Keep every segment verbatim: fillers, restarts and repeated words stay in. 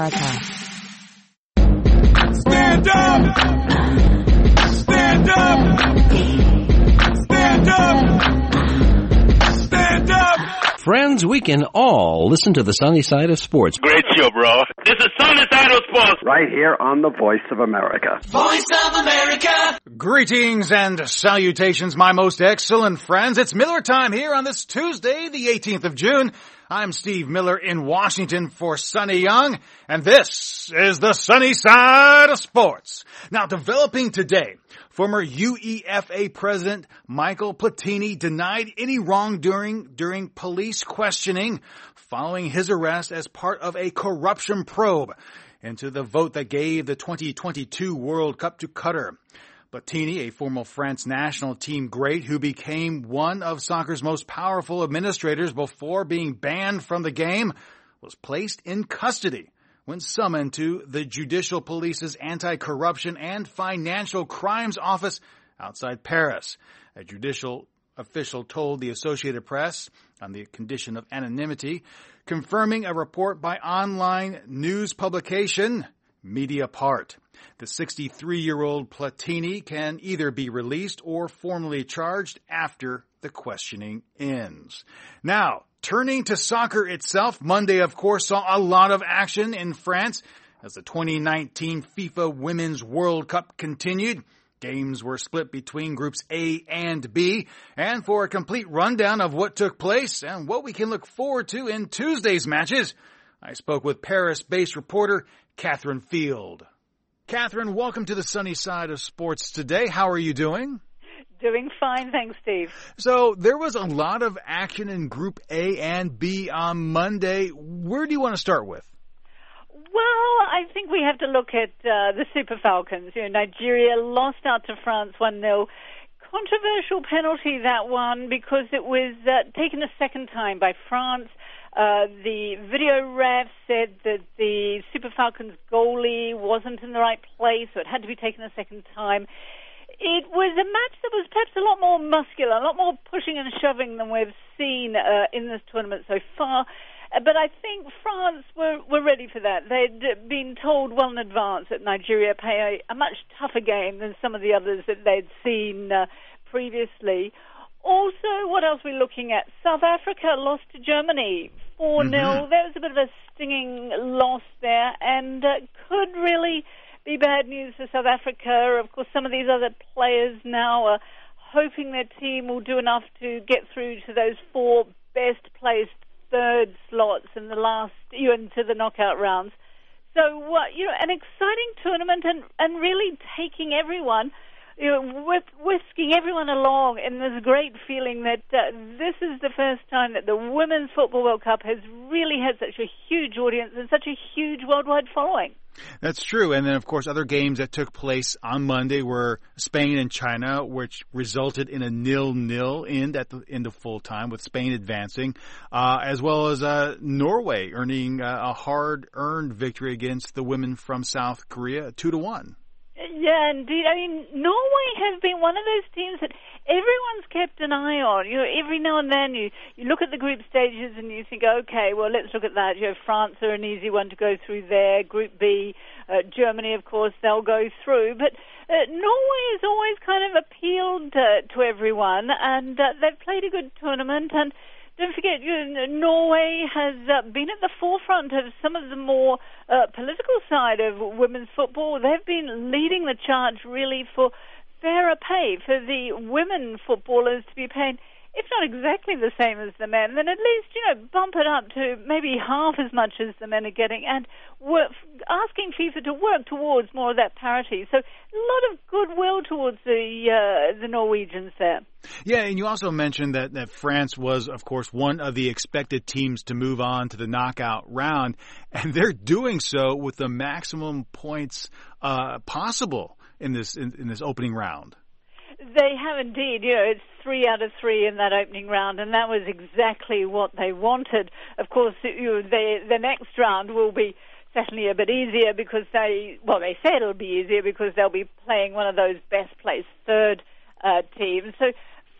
Stand up! Stand up! Stand up! Stand up! Friends, we can all listen to the sunny side of sports. Great show, bro. This is Sunny Side of Sports. Right here on the Voice of America. Voice of America! Greetings and salutations, my most excellent friends. It's Miller time here on this Tuesday, the eighteenth of June. I'm Steve Miller in Washington for Sonny Young, and this is the Sunny Side of Sports. Now, developing today, former U E F A President Michael Platini denied any wrongdoing during police questioning following his arrest as part of a corruption probe into the vote that gave the twenty twenty-two World Cup to Qatar. Platini, a former France national team great who became one of soccer's most powerful administrators before being banned from the game, was placed in custody when summoned to the Judicial Police's Anti-Corruption and Financial Crimes Office outside Paris. A judicial official told the Associated Press, on the condition of anonymity, confirming a report by online news publication Mediapart. The sixty-three-year-old Platini can either be released or formally charged after the questioning ends. Now, turning to soccer itself, Monday, of course, saw a lot of action in France as the twenty nineteen FIFA Women's World Cup continued. Games were split between groups A and B. And for a complete rundown of what took place and what we can look forward to in Tuesday's matches, I spoke with Paris-based reporter Catherine Field. Catherine, welcome to the Sunny Side of Sports today. How are you doing? Doing fine, thanks, Steve. So there was a lot of action in Group A and B on Monday. Where do you want to start with? Well, I think we have to look at uh, the Super Falcons. You know, Nigeria lost out to France one nil. Controversial penalty, that one, because it was uh, taken a second time by France. Uh, the video ref said that the Super Falcons goalie wasn't in the right place, so it had to be taken a second time. It was a match that was perhaps a lot more muscular, a lot more pushing and shoving than we've seen uh, in this tournament so far. Uh, but I think France were, were ready for that. They'd been told well in advance that Nigeria play a, a much tougher game than some of the others that they'd seen uh, previously. Also, what else are we looking at? South Africa lost to Germany four nil. Mm-hmm. There was a bit of a stinging loss there, and uh, could really be bad news for South Africa. Of course, some of these other players now are hoping their team will do enough to get through to those four best-placed third slots in the last, you know, into the knockout rounds. So, uh, you know, an exciting tournament, and, and really taking everyone, you know, with, whisking everyone along in this great feeling that uh, this is the first time that the Women's Football World Cup has really had such a huge audience and such a huge worldwide following. That's true. And then, of course, other games that took place on Monday were Spain and China, which resulted in a nil-nil end at the end of full time, with Spain advancing, uh, as well as uh, Norway earning uh, a hard-earned victory against the women from South Korea, two to one. Yeah, indeed. I mean, Norway has been one of those teams that everyone's kept an eye on. You know, every now and then you, you look at the group stages and you think, okay, well, let's look at that. You know, France are an easy one to go through there. Group B, uh, Germany, of course, they'll go through. But uh, Norway has always kind of appealed uh, to everyone, and uh, they've played a good tournament. And don't forget, you know, Norway has uh, been at the forefront of some of the more uh, political side of women's football. They've been leading the charge, really, for fairer pay, for the women footballers to be paid, if not exactly the same as the men, then at least, you know, bump it up to maybe half as much as the men are getting, and work, asking FIFA to work towards more of that parity. So a lot of goodwill towards the uh, the Norwegians there. Yeah, and you also mentioned that, that France was, of course, one of the expected teams to move on to the knockout round, and they're doing so with the maximum points uh, possible in this in, in this opening round. They have indeed. You know, it's three out of three in that opening round, and that was exactly what they wanted. Of course, you know, they, the next round will be certainly a bit easier because they, well, they say it'll be easier because they'll be playing one of those best-placed third uh, teams. So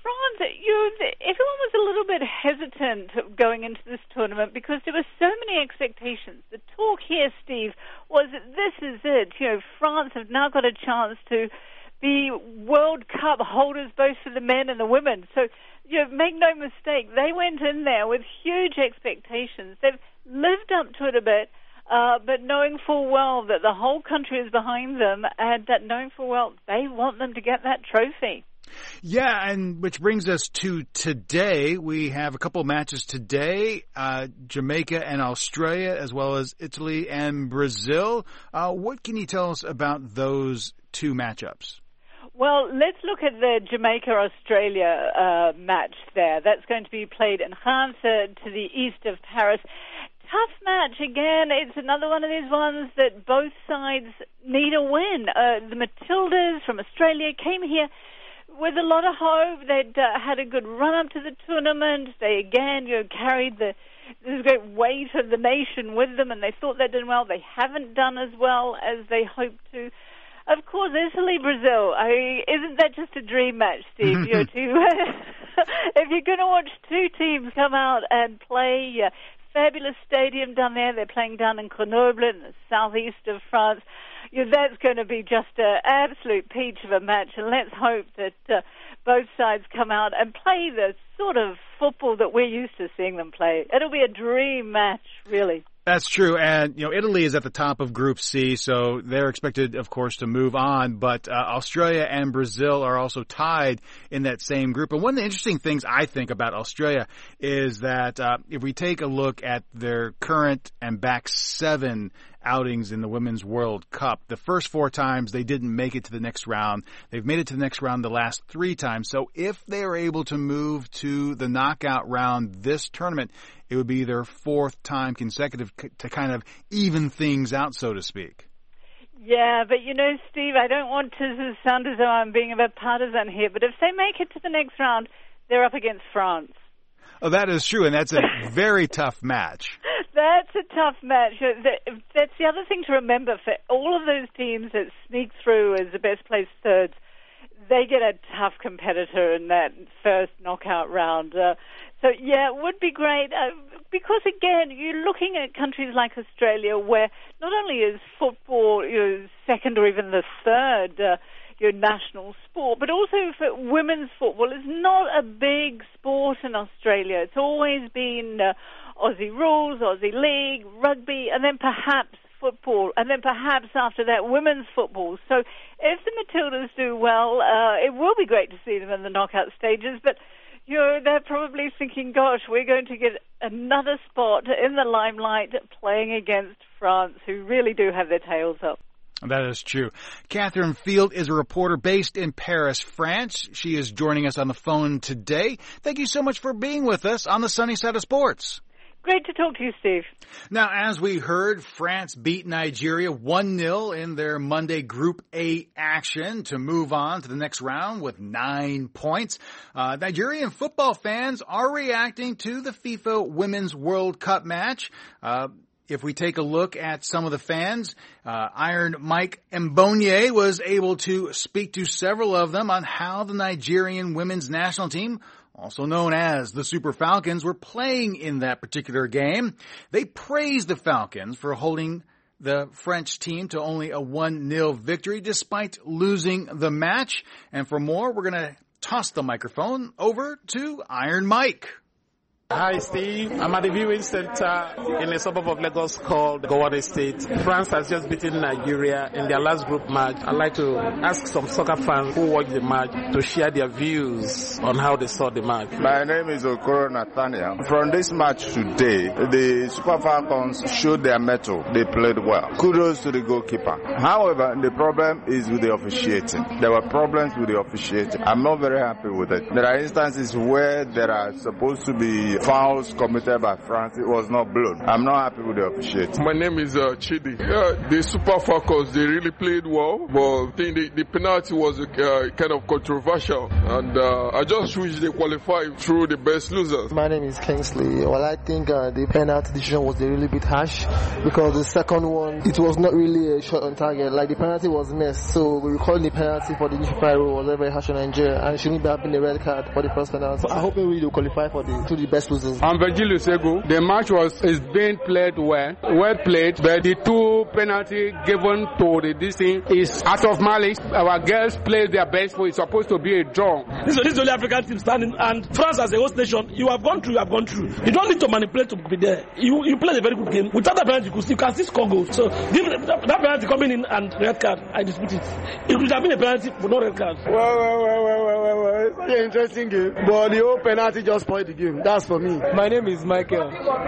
France, you, everyone was a little bit hesitant going into this tournament because there were so many expectations. The talk here, Steve, was that this is it. You know, France have now got a chance to be World Cup holders both for the men and the women. So, you know, make no mistake, they went in there with huge expectations. They've lived up to it a bit, uh, but knowing full well that the whole country is behind them and that knowing full well they want them to get that trophy. Yeah, and which brings us to today. We have a couple matches today, uh, Jamaica and Australia, as well as Italy and Brazil. Uh, what can you tell us about those two matchups? Well, let's look at the Jamaica-Australia uh, match there. That's going to be played in Reims, uh, to the east of Paris. Tough match. Again, it's another one of these ones that both sides need a win. Uh, the Matildas from Australia came here with a lot of hope. They'd uh, had a good run-up to the tournament. They, again, you know, carried the this great weight of the nation with them, and they thought they'd done well. They haven't done as well as they hoped to. Of course, Italy, Brazil. I, isn't that just a dream match, Steve? you know, to, if you're going to watch two teams come out and play, uh, fabulous stadium down there. They're playing down in Grenoble in the southeast of France. You know, that's going to be just an absolute peach of a match, and let's hope that uh, both sides come out and play the sort of football that we're used to seeing them play. It'll be a dream match, really. That's true, and you know Italy is at the top of Group C, so they're expected, of course, to move on. But uh, Australia and Brazil are also tied in that same group. And one of the interesting things I think about Australia is that uh, if we take a look at their current and back seven outings in the Women's World Cup, the first four times they didn't make it to the next round. They've made it to the next round the last three times. So if they are able to move to the knockout round this tournament, it would be their fourth time consecutive to kind of even things out, so to speak. Yeah, but you know, Steve, I don't want to sound as though I'm being a bit partisan here, but if they make it to the next round, they're up against France. Oh, that is true, and that's a very tough match. That's a tough match. That's the other thing to remember. For all of those teams that sneak through as the best placed thirds, they get a tough competitor in that first knockout round. Uh, so, yeah, it would be great uh, because, again, you're looking at countries like Australia where not only is football you know, second or even the third uh, your national sport, but also for women's football is not a big sport in Australia. It's always been uh, Aussie rules, Aussie league, rugby, and then perhaps football, and then perhaps after that women's football. So if the Matildas do well, uh, it will be great to see them in the knockout stages, but you know, they're probably thinking, gosh, we're going to get another spot in the limelight playing against France, who really do have their tails up. That is true. Catherine Field is a reporter based in Paris, France. She is joining us on the phone today. Thank you so much for being with us on the Sunny Side of Sports. Great to talk to you, Steve. Now, as we heard, France beat Nigeria one nil in their Monday Group A action to move on to the next round with nine points. Uh, Nigerian football fans are reacting to the FIFA Women's World Cup match. Uh, If we take a look at some of the fans, uh, Iron Mike Mbonye was able to speak to several of them on how the Nigerian women's national team, also known as the Super Falcons, were playing in that particular game. They praised the Falcons for holding the French team to only a one nil victory despite losing the match. And for more, we're going to toss the microphone over to Iron Mike. Hi, Steve. I'm at the viewing center in a suburb of Lagos called Gowon State. France has just beaten Nigeria in their last group match. I'd like to ask some soccer fans who watched the match to share their views on how they saw the match. My name is Okoro Nathaniel. From this match today, the Super Falcons showed their mettle. They played well. Kudos to the goalkeeper. However, the problem is with the officiating. There were problems with the officiating. I'm not very happy with it. There are instances where there are supposed to be fouls committed by France, it was not blown. I'm not happy with the officiating. My name is uh, Chidi. Yeah, the Super Falcons, they really played well, but I think the, the penalty was uh, kind of controversial, and uh, I just wish they qualified through the best losers. My name is Kingsley. Well, I think uh, the penalty decision was a really bit harsh, because the second one, it was not really a shot on target. Like, the penalty was missed, so we recording the penalty for the Nigeria rule was very harsh on Nigeria, and it shouldn't have been a red card for the first penalty. I hope we will qualify for the to the best losers. I'm Virgilio Sego. The match was is being played well, well played, but the two penalty given to the this thing is out of malice. Our girls played their best, for it's supposed to be a draw. This, this is the only African team standing, and France as a host nation, you have gone through, you have gone through. You don't need to manipulate to be there. You you played a very good game. Without that penalty, you, could, you can still score goals. So that, that penalty coming in and red card, I dispute it. It would have been a penalty with no red card. Well, well, well, well, well, well, well. It's an interesting game, but the whole penalty just spoiled the game. That's for me. My name is Michael.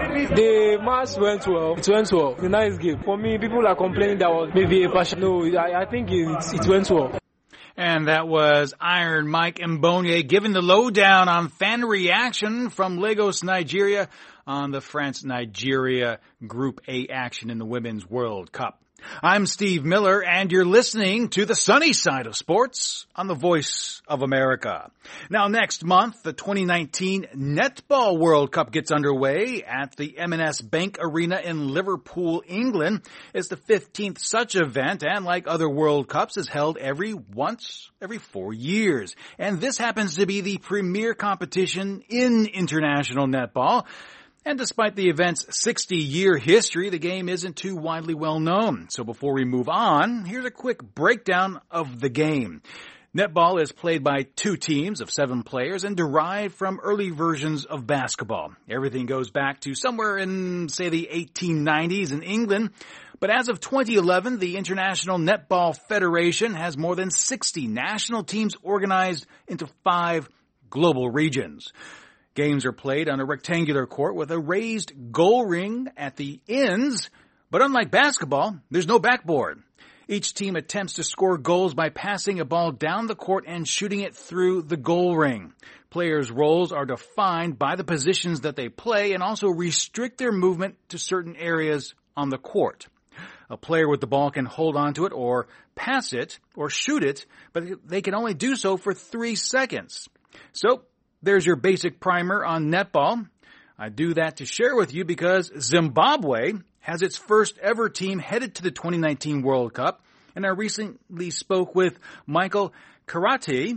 The match went well. It went well. It's a nice game. For me, people are complaining that was maybe a passion. No, I, I think it, it went well. And that was Iron Mike Mbonye giving the lowdown on fan reaction from Lagos, Nigeria on the France-Nigeria Group A action in the Women's World Cup. I'm Steve Miller, and you're listening to the sunny side of sports on the Voice of America. Now, next month, the twenty nineteen Netball World Cup gets underway at the M and S Bank Arena in Liverpool, England. It's the fifteenth such event, and like other World Cups, is held every once every four years. And this happens to be the premier competition in international netball. And despite the event's sixty-year history, the game isn't too widely well known. So before we move on, here's a quick breakdown of the game. Netball is played by two teams of seven players and derived from early versions of basketball. Everything goes back to somewhere in, say, the eighteen nineties in England. But as of twenty eleven, the International Netball Federation has more than sixty national teams organized into five global regions. Games are played on a rectangular court with a raised goal ring at the ends, but unlike basketball, there's no backboard. Each team attempts to score goals by passing a ball down the court and shooting it through the goal ring. Players' roles are defined by the positions that they play and also restrict their movement to certain areas on the court. A player with the ball can hold onto it or pass it or shoot it, but they can only do so for three seconds. So, there's your basic primer on netball. I do that to share with you because Zimbabwe has its first ever team headed to the twenty nineteen World Cup. And I recently spoke with Michael Karate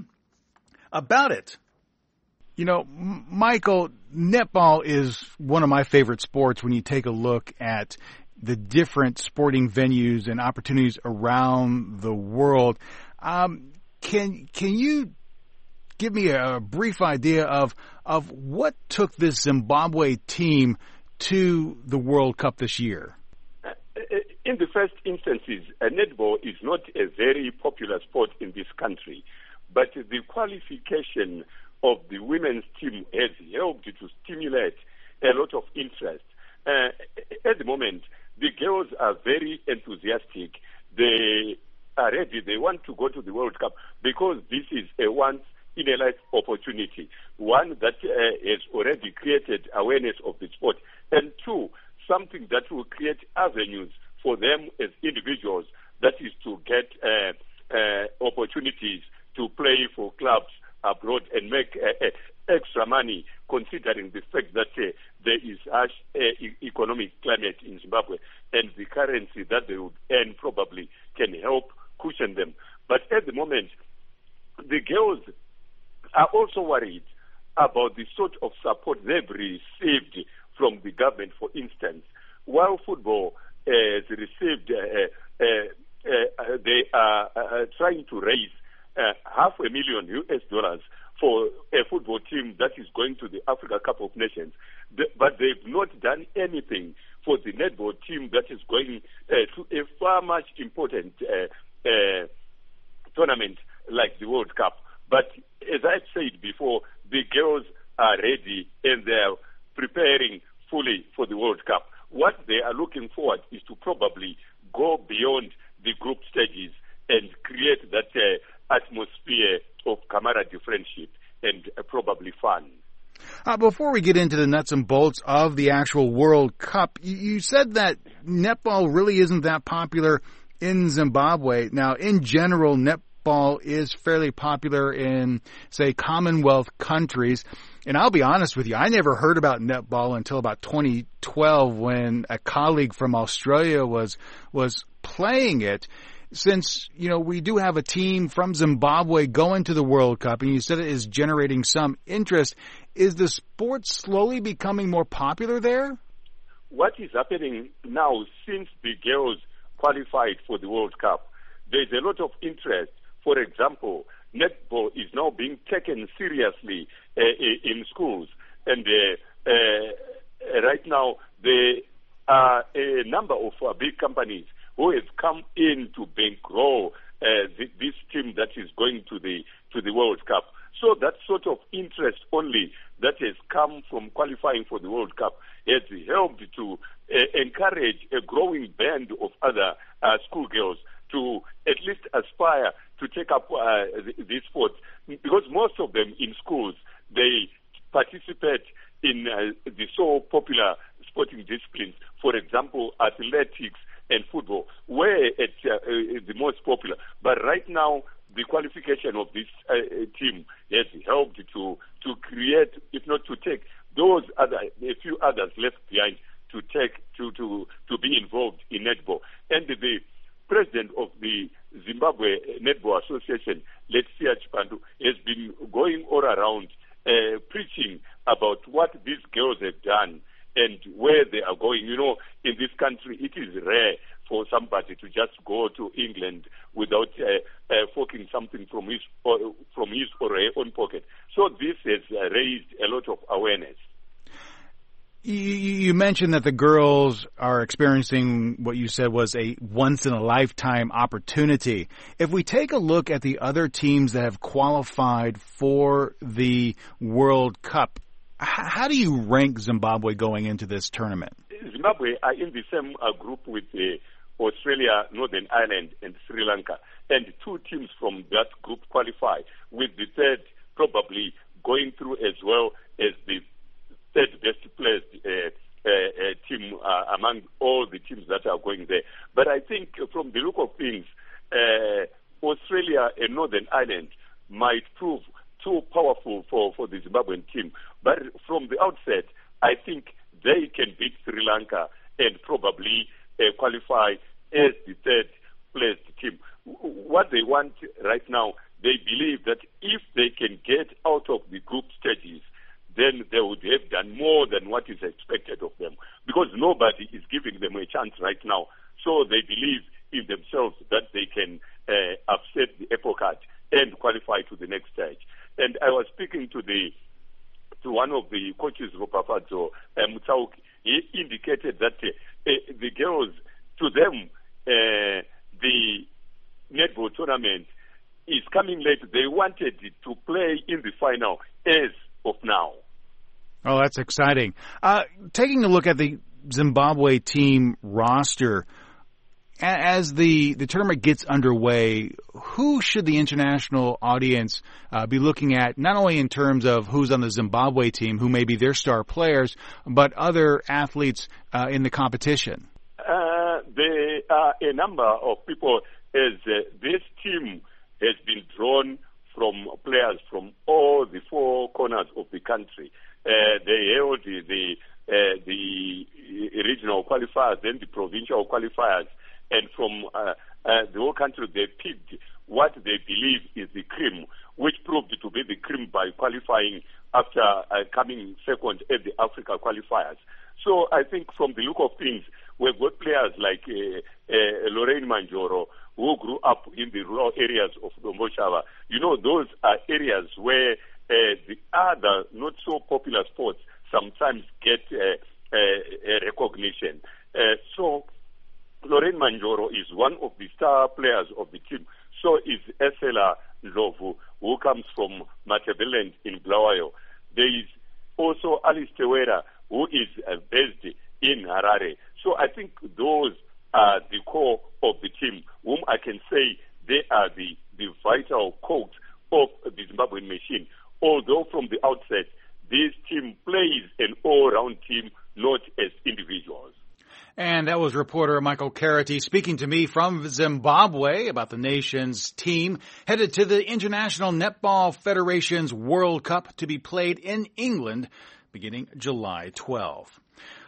about it. You know, M- Michael, netball is one of my favorite sports when you take a look at the different sporting venues and opportunities around the world. Um, can, can you give me a brief idea of of what took this Zimbabwe team to the World Cup this year? In the first instances, uh, netball is not a very popular sport in this country, but the qualification of the women's team has helped to stimulate a lot of interest. Uh, at the moment, the girls are very enthusiastic. They are ready. They want to go to the World Cup because this is a once in a life opportunity, one that uh, has already created awareness of the sport, and two, something that will create avenues for them as individuals, that is to get uh, uh, opportunities to play for clubs abroad and make uh, uh, extra money, considering the fact that uh, there is harsh uh, e- economic climate in Zimbabwe, and the currency that they would earn probably can help cushion them. But at the moment, the girls are also worried about the sort of support they've received from the government. For instance, while football has received, uh, uh, uh, they are uh, trying to raise uh, half a million U S dollars for a football team that is going to the Africa Cup of Nations. The, but they've not done anything for the netball team that is going uh, to a far much important uh, uh, tournament like the World Cup. But as I said before, the girls are ready and they are preparing fully for the World Cup. What they are looking forward is to probably go beyond the group stages and create that uh, atmosphere of camaraderie, friendship, and uh, probably fun. Uh, before we get into the nuts and bolts of the actual World Cup, you, you said that netball really isn't that popular in Zimbabwe. Now, in general, netball is fairly popular in, say, Commonwealth countries. And I'll be honest with you, I never heard about netball until about twenty twelve when a colleague from Australia was was playing it. Since, you know, we do have a team from Zimbabwe going to the World Cup, and you said it is generating some interest, is the sport slowly becoming more popular there? What is happening now, since the girls qualified for the World Cup, there's a lot of interest. For example, netball is now being taken seriously uh, in schools. And uh, uh, right now, there are a number of uh, big companies who have come in to bankroll uh, the, this team that is going to the to the World Cup. So that sort of interest only that has come from qualifying for the World Cup has helped to uh, encourage a growing band of other uh, schoolgirls to at least aspire to take up uh, these sports, because most of them in schools, they participate in uh, the so popular sporting disciplines. For example, athletics and football were at uh, uh, the most popular. But right now, the qualification of this uh, team has helped to to create, if not to take, those other a few others left behind to take to to to be involved in netball. And the president of the Zimbabwe Netball Association, Letsia Chipandu, has been going all around uh, preaching about what these girls have done and where they are going. You know, in this country, it is rare for somebody to just go to England without uh, uh, forking something from his or, from his or her own pocket. So this has uh, raised a lot of awareness. You mentioned that the girls are experiencing what you said was a once-in-a-lifetime opportunity. If we take a look at the other teams that have qualified for the World Cup, how do you rank Zimbabwe going into this tournament? Zimbabwe are in the same uh, group with uh, Australia, Northern Ireland, and Sri Lanka. And two teams from that group qualify, with the third probably going through as well as the third best placed uh, uh, uh, team uh, among all the teams that are going there. But I think from the look of things, uh, Australia and Northern Ireland might prove too powerful for, for the Zimbabwean team. But from the outset, I think they can beat Sri Lanka and probably uh, qualify as the third placed team. What they want right now, they believe that if they can get out of the group stages, then they would have done more than what is expected of them, because nobody is giving them a chance right now. So they believe in themselves that they can uh, upset the apple cart and qualify to the next stage. And I was speaking to the to one of the coaches, Ropafadzo uh, Mutsauki. He indicated that uh, uh, the girls, to them, uh, the netball tournament is coming late. They wanted to play in the final as of now. Oh, that's exciting. Uh, taking a look at the Zimbabwe team roster, as the, the tournament gets underway, who should the international audience uh, be looking at, not only in terms of who's on the Zimbabwe team, who may be their star players, but other athletes uh, in the competition? Uh, there are a number of people, as uh, this team has been drawn from players from all the four corners of the country. Uh, they held the the, uh, the regional qualifiers, then the provincial qualifiers, and from uh, uh, the whole country they picked what they believe is the cream, which proved to be the cream by qualifying after uh, coming second at the Africa qualifiers. So I think from the look of things, we've got players like uh, uh, Lorraine Manjoro, who grew up in the rural areas of Domboshava. You know, those are areas where Uh, the other not so popular sports sometimes get uh, uh, recognition. Uh, so Lorraine Manjoro is one of the star players of the team. So is Esela Ndlovu, who comes from Matabeleland in Bulawayo. There is also Alice Tewera, who is uh, based in Harare. So I think those are the core of the team, whom I can say they are the, the vital cogs of the Zimbabwean machine. Although from the outset, this team plays an all-round team, not as individuals. And that was reporter Michael Carity speaking to me from Zimbabwe about the nation's team headed to the International Netball Federation's World Cup to be played in England beginning July twelfth.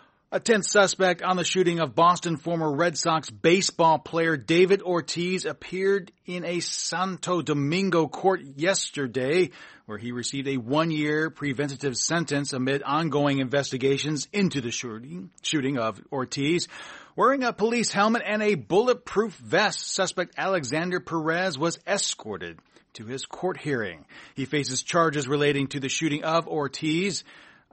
A tenth suspect on the shooting of Boston former Red Sox baseball player David Ortiz appeared in a Santo Domingo court yesterday, where he received a one-year preventative sentence amid ongoing investigations into the shooting, shooting of Ortiz. Wearing a police helmet and a bulletproof vest, suspect Alexander Perez was escorted to his court hearing. He faces charges relating to the shooting of Ortiz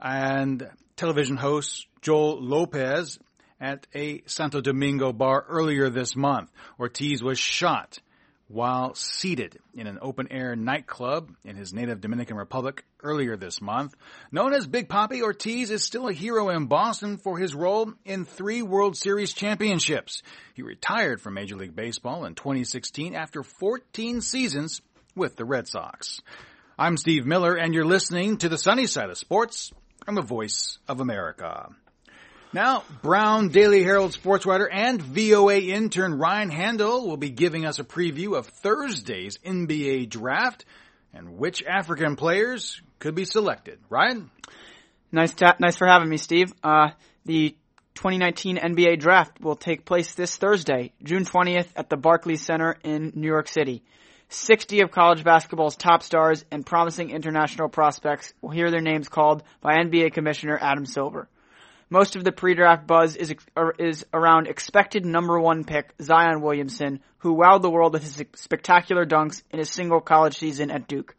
and television host Joel Lopez at a Santo Domingo bar earlier this month. Ortiz was shot while seated in an open-air nightclub in his native Dominican Republic earlier this month. Known as Big Papi, Ortiz is still a hero in Boston for his role in three World Series championships. He retired from Major League Baseball in twenty sixteen after fourteen seasons with the Red Sox. I'm Steve Miller, and you're listening to the Sunny Side of Sports on the Voice of America. Now, Brown Daily Herald sports writer and V O A intern Ryan Handel will be giving us a preview of Thursday's N B A draft and which African players could be selected. Ryan? Nice ta- nice for having me, Steve. Uh, the twenty nineteen N B A draft will take place this Thursday, June twentieth, at the Barclays Center in New York City. sixty of college basketball's top stars and promising international prospects will hear their names called by N B A Commissioner Adam Silver. Most of the pre-draft buzz is is around expected number one pick Zion Williamson, who wowed the world with his spectacular dunks in his single college season at Duke.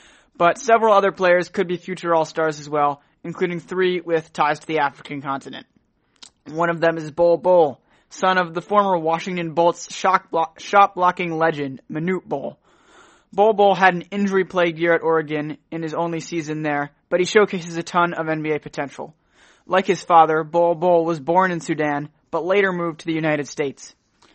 But several other players could be future All-Stars as well, including three with ties to the African continent. One of them is Bol Bol, son of the former Washington Bolts shot, block, shot blocking legend, Manute Bol. Bol Bol had an injury-plagued year at Oregon in his only season there, but he showcases a ton of N B A potential. Like his father, Bol Bol was born in Sudan, but later moved to the United States.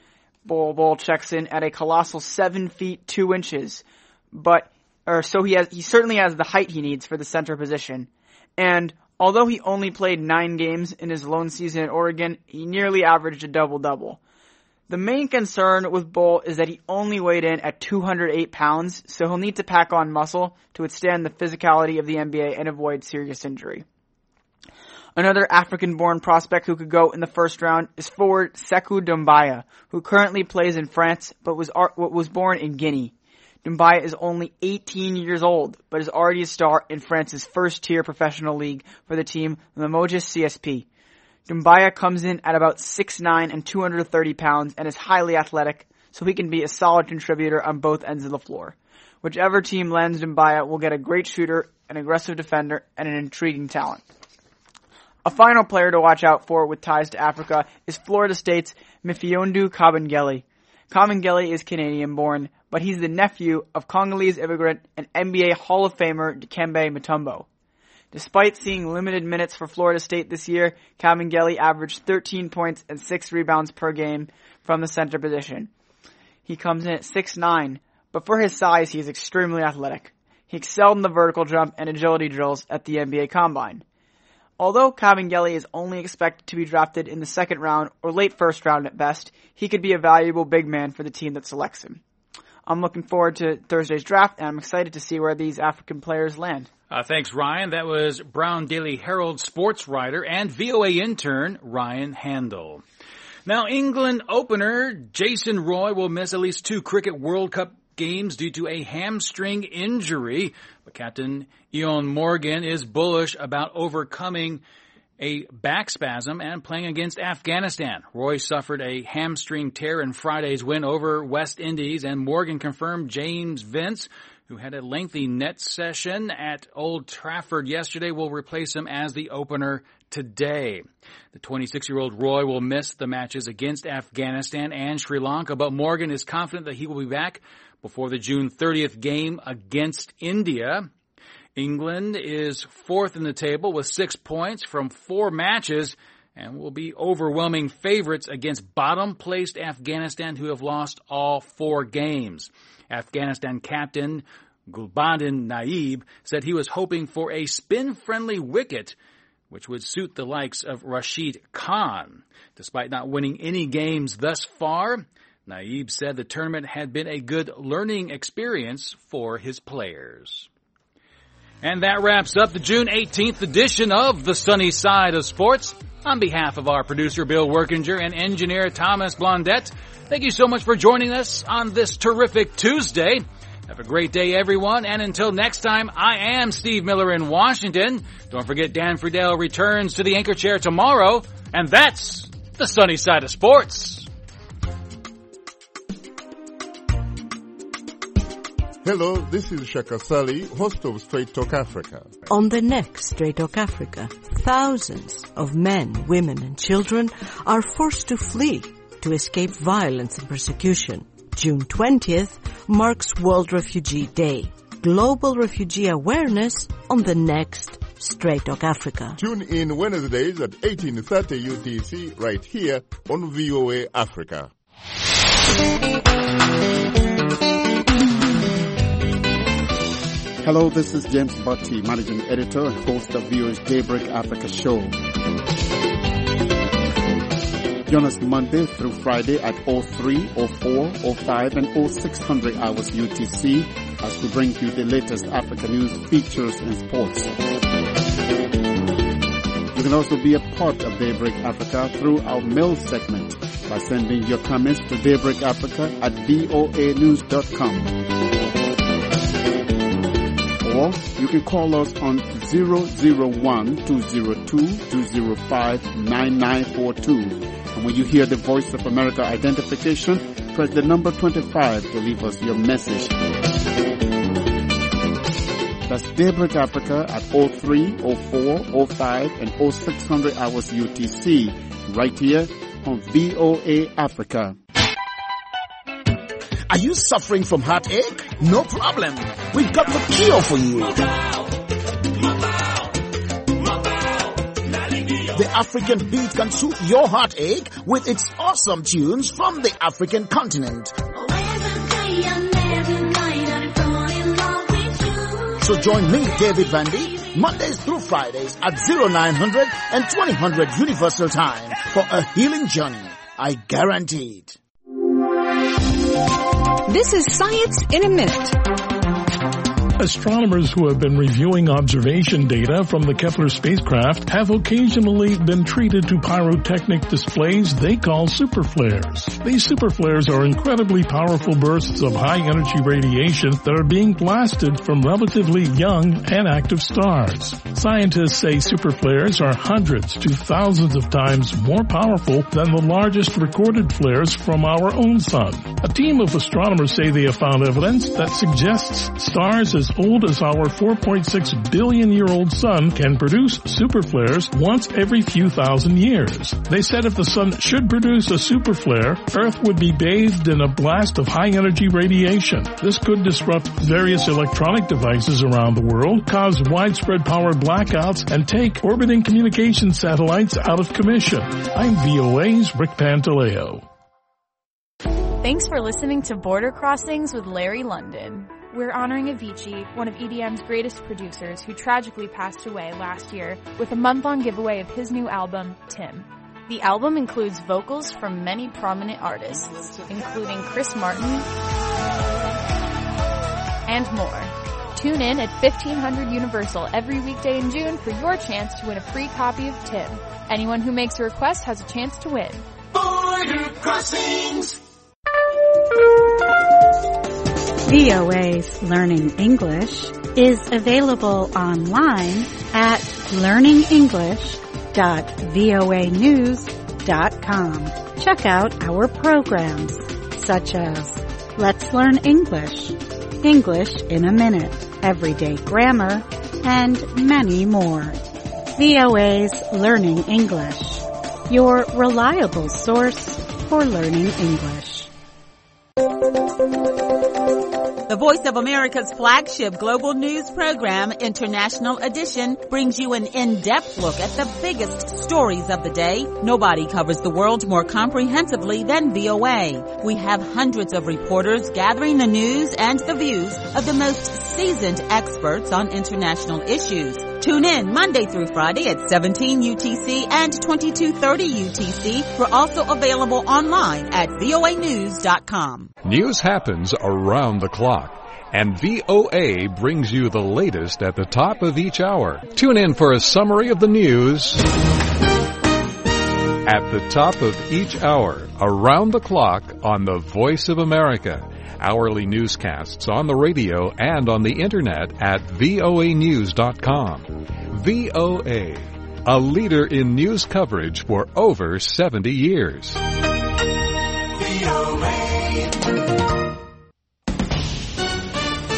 Bol Bol checks in at a colossal seven feet two inches, but or so he has. He certainly has the height he needs for the center position. And although he only played nine games in his lone season at Oregon, he nearly averaged a double-double. The main concern with Bol is that he only weighed in at two hundred eight pounds, so he'll need to pack on muscle to withstand the physicality of the N B A and avoid serious injury. Another African-born prospect who could go in the first round is forward Sekou Doumbia, who currently plays in France but was was born in Guinea. Doumbia is only eighteen years old, but is already a star in France's first-tier professional league for the team Limoges C S P. Doumbia comes in at about six nine and two hundred thirty pounds and is highly athletic, so he can be a solid contributor on both ends of the floor. Whichever team lands Doumbia will get a great shooter, an aggressive defender, and an intriguing talent. A final player to watch out for with ties to Africa is Florida State's Mfiondu Kabengele. Kabengele is Canadian-born, but he's the nephew of Congolese immigrant and N B A Hall of Famer Dikembe Mutombo. Despite seeing limited minutes for Florida State this year, Kabengele averaged thirteen points and six rebounds per game from the center position. He comes in at six nine, but for his size, he is extremely athletic. He excelled in the vertical jump and agility drills at the N B A Combine. Although Kabengele is only expected to be drafted in the second round or late first round at best, he could be a valuable big man for the team that selects him. I'm looking forward to Thursday's draft, and I'm excited to see where these African players land. Uh, thanks, Ryan. That was Brown Daily Herald sports writer and V O A intern Ryan Handel. Now, England opener Jason Roy will miss at least two Cricket World Cup games due to a hamstring injury, but Captain Eoin Morgan is bullish about overcoming a back spasm and playing against Afghanistan. Roy suffered a hamstring tear in Friday's win over West Indies, and Morgan confirmed James Vince, who had a lengthy net session at Old Trafford yesterday, will replace him as the opener today. The twenty-six-year-old Roy will miss the matches against Afghanistan and Sri Lanka, but Morgan is confident that he will be back before the June thirtieth game against India. England is fourth in the table with six points from four matches and will be overwhelming favorites against bottom-placed Afghanistan, who have lost all four games. Afghanistan captain Gulbuddin Naib, said he was hoping for a spin-friendly wicket, which would suit the likes of Rashid Khan. Despite not winning any games thus far, Naib said the tournament had been a good learning experience for his players. And that wraps up the June eighteenth edition of The Sunny Side of Sports. On behalf of our producer Bill Workinger and engineer Thomas Blondette, thank you so much for joining us on this terrific Tuesday. Have a great day, everyone, and until next time, I am Steve Miller in Washington. Don't forget Dan Friedel returns to the anchor chair tomorrow, and that's The Sunny Side of Sports. Hello, this is Shaka Sali, host of Straight Talk Africa. On the next Straight Talk Africa, thousands of men, women, and children are forced to flee to escape violence and persecution. June twentieth marks World Refugee Day. Global refugee awareness on the next Straight Talk Africa. Tune in Wednesdays at eighteen thirty U T C right here on V O A Africa. Hello, this is James Botti, Managing Editor and host of V O A's Daybreak Africa show. Join us Monday through Friday at oh three, oh four, oh five, and oh six hundred hours U T C as we bring you the latest Africa news, features, and sports. You can also be a part of Daybreak Africa through our mail segment by sending your comments to daybreakafrica at voa news dot com. Or you can call us on zero zero one, two zero two, two zero five, nine nine four two. And when you hear the Voice of America identification, press the number twenty-five to leave us your message. That's Daybreak Africa at oh three, oh four, oh five, and oh six hundred hours U T C, right here on V O A Africa. Are you suffering from heartache? No problem. We've got the cure for you. The African Beat can soothe your heartache with its awesome tunes from the African continent. So join me, David Vandy, Mondays through Fridays at oh nine hundred and twenty hundred Universal Time for a healing journey. I guarantee it. This is Science in a Minute. Astronomers who have been reviewing observation data from the Kepler spacecraft have occasionally been treated to pyrotechnic displays they call superflares. These superflares are incredibly powerful bursts of high-energy radiation that are being blasted from relatively young and active stars. Scientists say superflares are hundreds to thousands of times more powerful than the largest recorded flares from our own sun. A team of astronomers say they have found evidence that suggests stars as old as our four point six billion year old sun can produce superflares once every few thousand years. They said if the sun should produce a superflare, Earth would be bathed in a blast of high-energy radiation. This could disrupt various electronic devices around the world, cause widespread power blackouts, and take orbiting communication satellites out of commission. I'm V O A's Rick Pantaleo. Thanks for listening to Border Crossings with Larry London. We're honoring Avicii, one of E D M's greatest producers, who tragically passed away last year with a month-long giveaway of his new album, Tim. The album includes vocals from many prominent artists, including Chris Martin and more. Tune in at fifteen hundred Universal every weekday in June for your chance to win a free copy of Tim. Anyone who makes a request has a chance to win. Border Crossings! V O A's Learning English is available online at learning english dot voa news dot com. Check out our programs such as Let's Learn English, English in a Minute, Everyday Grammar, and many more. V O A's Learning English, your reliable source for learning English. The Voice of America's flagship global news program, International Edition, brings you an in-depth look at the biggest stories of the day. Nobody covers the world more comprehensively than V O A. We have hundreds of reporters gathering the news and the views of the most seasoned experts on international issues. Tune in Monday through Friday at seventeen U T C and twenty-two thirty U T C. We're also available online at V O A news dot com. News happens around the clock, and V O A brings you the latest at the top of each hour. Tune in for a summary of the news at the top of each hour, around the clock on the Voice of America. Hourly newscasts on the radio and on the internet at V O A news dot com. V O A, a leader in news coverage for over seventy years.